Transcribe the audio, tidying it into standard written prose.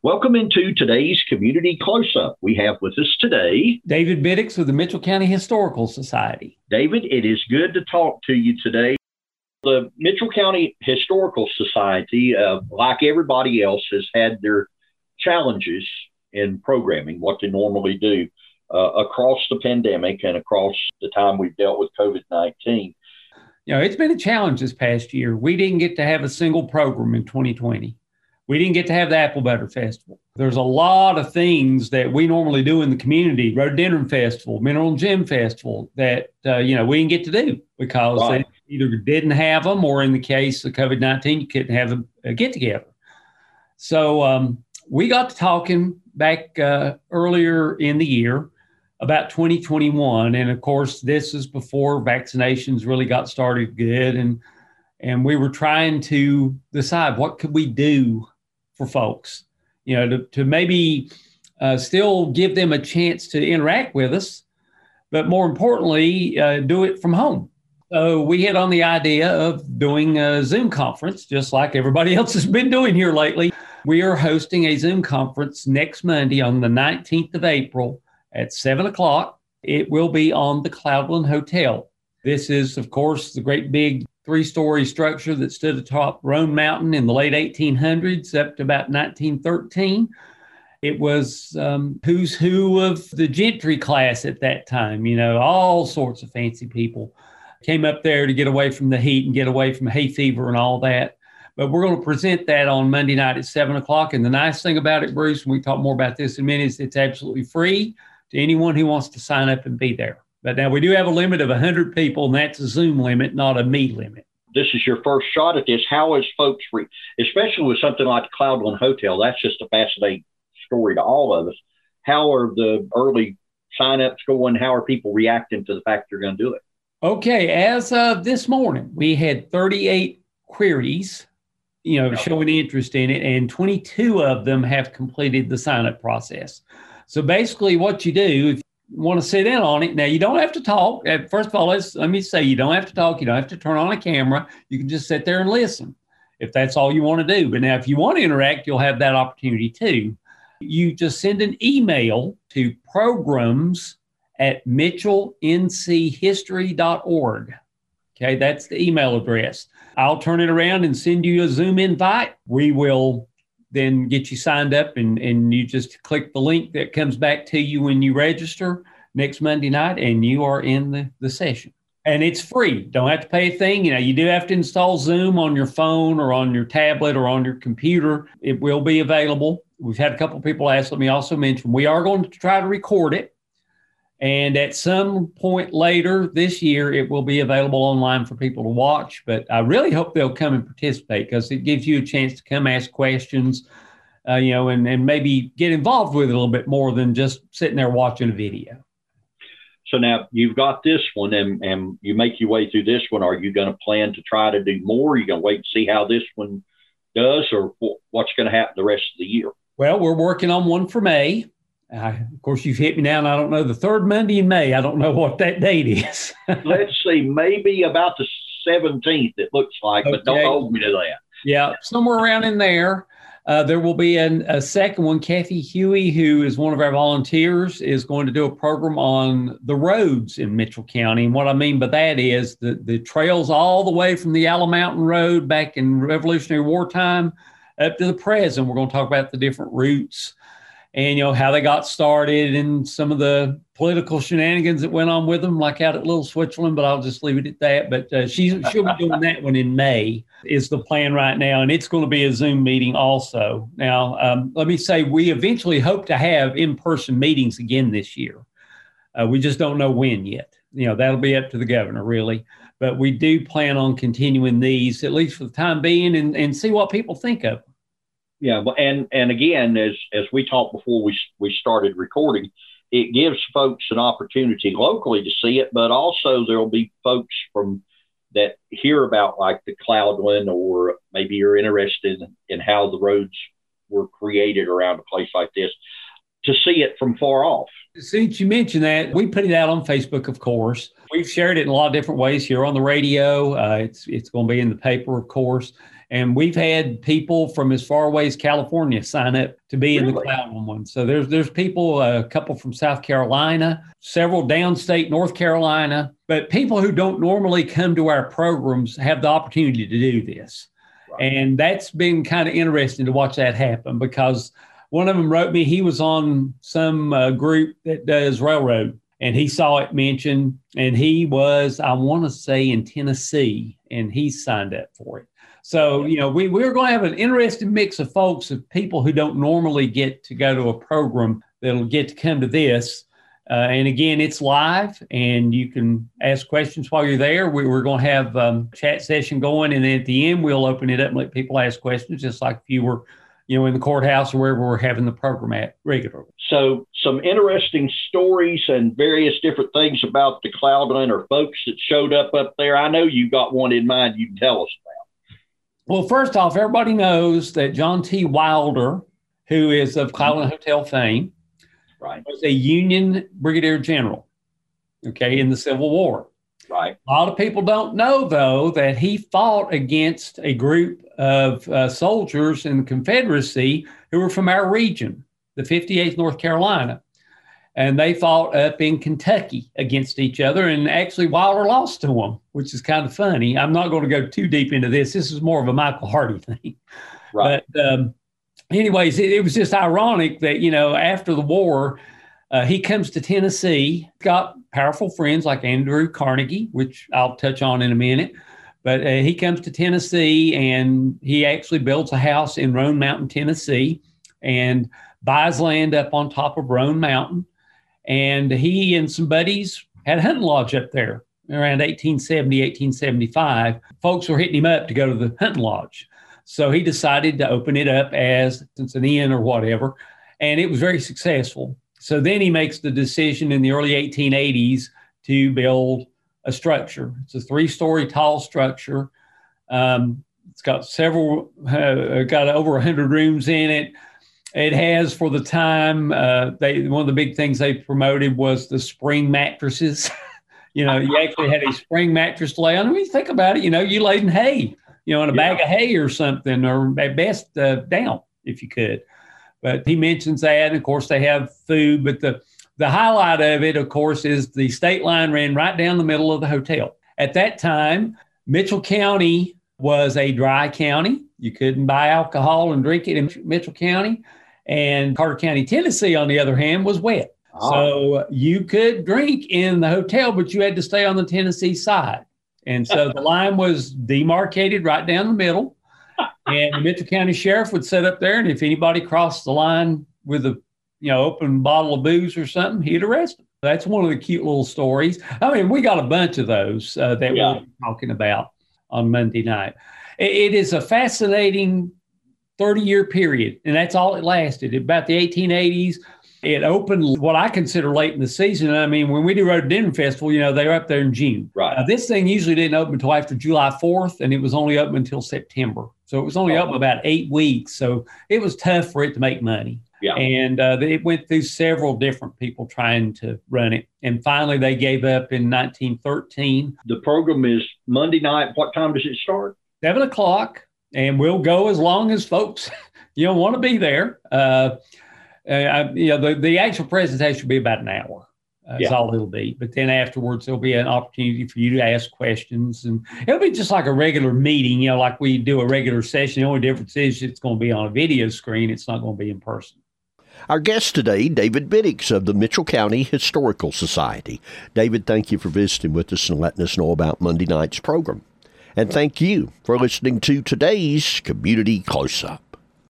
Welcome into today's Community Close-Up. We have with us today David Biddix with the Mitchell County Historical Society. David, it is good to talk to you today. The Mitchell County Historical Society, like everybody else, has had their challenges in programming, what they normally do across the pandemic and across the time we've dealt with COVID-19. It's been a challenge this past year. We didn't get to have a single program in 2020. We didn't get to have the Apple Butter Festival. There's a lot of things that we normally do in the community, Rhododendron Festival, Mineral and Gem Festival, that, we didn't get to do because They either didn't have them, or in the case of COVID-19, you couldn't have a get together. So we got to talking back earlier in the year about 2021. And of course, this is before vaccinations really got started good. And we were trying to decide what could we do for folks, to maybe still give them a chance to interact with us, but more importantly, do it from home. So we hit on the idea of doing a Zoom conference, just like everybody else has been doing here lately. We are hosting a Zoom conference next Monday on the 19th of April at 7 o'clock. It will be on the Cloudland Hotel. This is, of course, the great big 3-story structure that stood atop Roan Mountain in the late 1800s up to about 1913. It was who's who of the gentry class at that time. All sorts of fancy people came up there to get away from the heat and get away from hay fever and all that. But we're going to present that on Monday night at 7 o'clock. And the nice thing about it, Bruce, and we talk more about this in a minute, is it's absolutely free to anyone who wants to sign up and be there. But now we do have a limit of 100 people, and that's a Zoom limit, not a me limit. This is your first shot at this. How is folks, especially with something like the Cloudland Hotel, that's just a fascinating story to all of us. How are the early sign-ups going? How are people reacting to the fact you're going to do it? Okay, as of this morning, we had 38 queries, showing interest in it, and 22 of them have completed the sign-up process. So basically what you do, if you want to sit in on it, now you don't have to talk. First of all, let me say, you don't have to talk. You don't have to turn on a camera. You can just sit there and listen if that's all you want to do. But now if you want to interact, you'll have that opportunity too. You just send an email to programs@mitchellnchistory.org. Okay, that's the email address. I'll turn it around and send you a Zoom invite. We will then get you signed up, and you just click the link that comes back to you when you register next Monday night, and you are in the session. And it's free. Don't have to pay a thing. You do have to install Zoom on your phone or on your tablet or on your computer. It will be available. We've had a couple of people ask. Let me also mention, we are going to try to record it. And at some point later this year, it will be available online for people to watch. But I really hope they'll come and participate, because it gives you a chance to come ask questions, and maybe get involved with it a little bit more than just sitting there watching a video. So now you've got this one, and you make your way through this one. Are you going to plan to try to do more? Are you going to wait and see how this one does, or what's going to happen the rest of the year? Well, we're working on one for May. Of course, you've hit me now, and I don't know the third Monday in May. I don't know what that date is. Let's see, maybe about the 17th, it looks like, but don't hold me to that. Yeah, somewhere around in there. There will be a second one. Kathy Huey, who is one of our volunteers, is going to do a program on the roads in Mitchell County. And what I mean by that is the trails all the way from the Allen Mountain Road back in Revolutionary War time up to the present. We're going to talk about the different routes and, how they got started and some of the political shenanigans that went on with them, like out at Little Switzerland, but I'll just leave it at that. But she'll be doing that one in May is the plan right now. And it's going to be a Zoom meeting also. Now, let me say, we eventually hope to have in-person meetings again this year. We just don't know when yet. That'll be up to the governor, really. But we do plan on continuing these, at least for the time being, and see what people think of them. Yeah, and again, as we talked before we started recording, it gives folks an opportunity locally to see it, but also there'll be folks from that hear about like the Cloudland, or maybe you're interested in how the roads were created around a place like this, to see it from far off. Since you mentioned that, we put it out on Facebook, of course. We've shared it in a lot of different ways here on the radio. It's going to be in the paper, of course. And we've had people from as far away as California sign up to be in the Cloudland one. So there's people, a couple from South Carolina, several downstate North Carolina, but people who don't normally come to our programs have the opportunity to do this. Right. And that's been kind of interesting to watch that happen, because one of them wrote me, he was on some group that does railroad, and he saw it mentioned, and he was, I want to say, in Tennessee, and he signed up for it. So, you know, we're going to have an interesting mix of folks, of people who don't normally get to go to a program that'll get to come to this. And again, it's live, and you can ask questions while you're there. We're going to have a chat session going, and then at the end, we'll open it up and let people ask questions, just like if you were, you know, in the courthouse or wherever we're having the program at regularly. So some interesting stories and various different things about the Cloudland or folks that showed up there. I know you got one in mind you can tell us about. Well, first off, everybody knows that John T. Wilder, who is of Cloudland Hotel fame, right, was a Union brigadier general, okay, in the Civil War. Right. A lot of people don't know, though, that he fought against a group of soldiers in the Confederacy who were from our region, the 58th North Carolina. And they fought up in Kentucky against each other. And actually, Wilder lost to them, which is kind of funny. I'm not going to go too deep into this. This is more of a Michael Hardy thing. Right. But anyways, it was just ironic that, you know, after the war, he comes to Tennessee, got powerful friends like Andrew Carnegie, which I'll touch on in a minute. But he comes to Tennessee, and he actually builds a house in Roan Mountain, Tennessee, and buys land up on top of Roan Mountain. And he and some buddies had a hunting lodge up there around 1870, 1875. Folks were hitting him up to go to the hunting lodge. So he decided to open it up as an inn or whatever. And it was very successful. So then he makes the decision in the early 1880s to build a structure. It's a 3-story tall structure. It's got got over 100 rooms in it. It has, for the time, one of the big things they promoted was the spring mattresses. You know, you actually had a spring mattress to lay on. When you think about it, you know, you laid in hay, you know, in a bag of hay or something, or at best down if you could. But he mentions that, and of course they have food. But the highlight of it, of course, is the state line ran right down the middle of the hotel. At that time, Mitchell County was a dry county. You couldn't buy alcohol and drink it in Mitchell County. And Carter County, Tennessee, on the other hand, was wet. Oh. So you could drink in the hotel, but you had to stay on the Tennessee side. And so the line was demarcated right down the middle. And the Mitchell County Sheriff would sit up there, and if anybody crossed the line with a, you know, open bottle of booze or something, he'd arrest them. That's one of the cute little stories. I mean, we got a bunch of those that we'll be talking about on Monday night. It is a fascinating 30-year period, and that's all it lasted. About the 1880s, it opened what I consider late in the season. I mean, when we do Rhododendron Festival, you know, they were up there in June. Right. This thing usually didn't open until after July 4th, and it was only open until September. So it was only open about 8 weeks. So it was tough for it to make money. Yeah. And it went through several different people trying to run it. And finally, they gave up in 1913. The program is Monday night. What time does it start? 7 o'clock. And we'll go as long as folks, you know, want to be there. You know, the actual presentation will be about an hour. That's all it'll be. But then afterwards, there'll be an opportunity for you to ask questions. And it'll be just like a regular meeting, you know, like we do a regular session. The only difference is it's going to be on a video screen. It's not going to be in person. Our guest today, David Biddix of the Mitchell County Historical Society. David, thank you for visiting with us and letting us know about Monday night's program. And thank you for listening to today's Community Close-Up.